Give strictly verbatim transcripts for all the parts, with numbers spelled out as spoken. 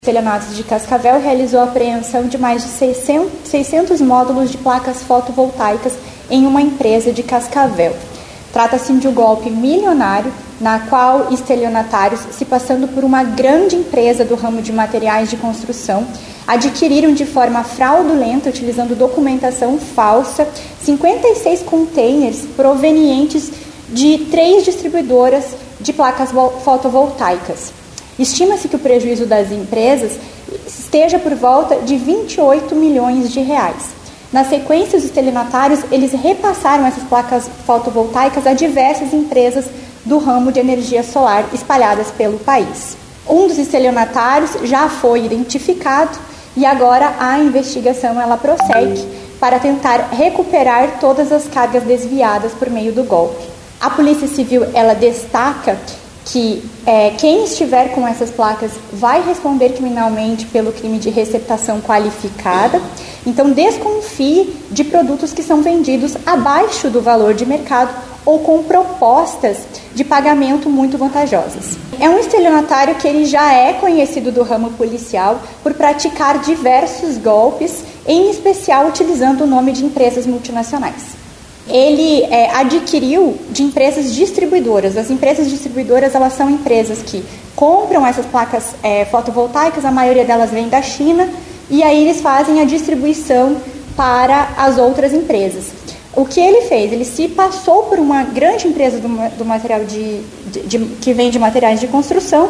Estelionatos de Cascavel realizou a apreensão de mais de seiscentos módulos de placas fotovoltaicas em uma empresa de Cascavel. Trata-se de um golpe milionário, na qual estelionatários, se passando por uma grande empresa do ramo de materiais de construção, adquiriram de forma fraudulenta, utilizando documentação falsa, cinquenta e seis containers provenientes de três distribuidoras de placas fotovoltaicas. Estima-se que o prejuízo das empresas esteja por volta de vinte e oito milhões de reais. Na sequência, os estelionatários eles repassaram essas placas fotovoltaicas a diversas empresas do ramo de energia solar espalhadas pelo país. Um dos estelionatários já foi identificado e agora a investigação ela prossegue para tentar recuperar todas as cargas desviadas por meio do golpe. A Polícia Civil ela destaca que é, quem estiver com essas placas vai responder criminalmente pelo crime de receptação qualificada. Então, desconfie de produtos que são vendidos abaixo do valor de mercado ou com propostas de pagamento muito vantajosas. É um estelionatário que ele já é conhecido do ramo policial por praticar diversos golpes, em especial utilizando o nome de empresas multinacionais. Ele é, adquiriu de empresas distribuidoras. As empresas distribuidoras elas são empresas que compram essas placas é, fotovoltaicas, a maioria delas vem da China, e aí eles fazem a distribuição para as outras empresas. O que ele fez? Ele se passou por uma grande empresa do, do material de, de, de, que vende materiais de construção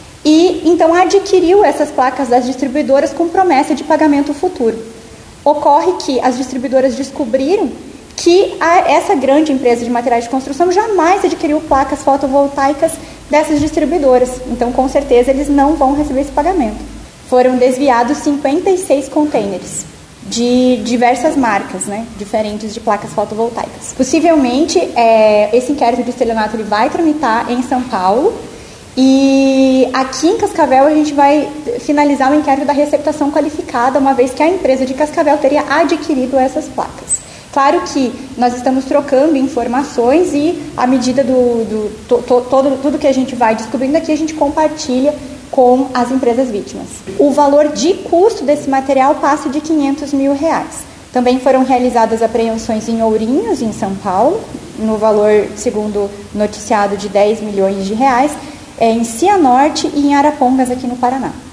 e então adquiriu essas placas das distribuidoras com promessa de pagamento futuro. Ocorre que as distribuidoras descobriram que a, essa grande empresa de materiais de construção jamais adquiriu placas fotovoltaicas dessas distribuidoras. Então, com certeza, eles não vão receber esse pagamento. Foram desviados cinquenta e seis containers de diversas marcas, né, diferentes de placas fotovoltaicas. Possivelmente, é, esse inquérito de estelionato ele vai tramitar em São Paulo e aqui em Cascavel a gente vai finalizar o inquérito da receptação qualificada, uma vez que a empresa de Cascavel teria adquirido essas placas. Claro que nós estamos trocando informações e, à medida do, do to, to, todo, tudo que a gente vai descobrindo aqui, a gente compartilha com as empresas vítimas. O valor de custo desse material passa de quinhentos mil reais. Também foram realizadas apreensões em Ourinhos, em São Paulo, no valor, segundo noticiado, de dez milhões de reais, em Cianorte e em Arapongas, aqui no Paraná.